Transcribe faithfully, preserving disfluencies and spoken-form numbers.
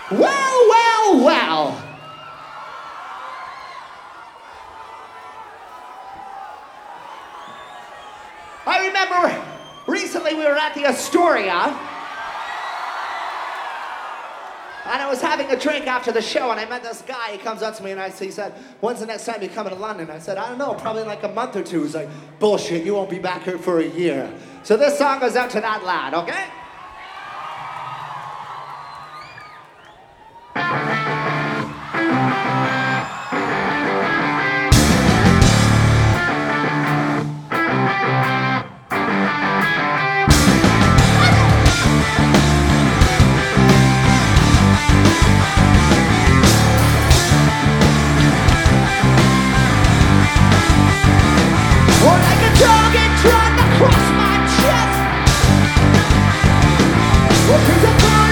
Well, well, well. I remember recently we were at the Astoria, and I was having a drink after the show, and I met this guy. He comes up to me, and I, he said, when's the next time you coming to London? I said, I don't know, probably in like a month or two. He's like, bullshit, you won't be back here for a year. So this song goes out to that lad, okay?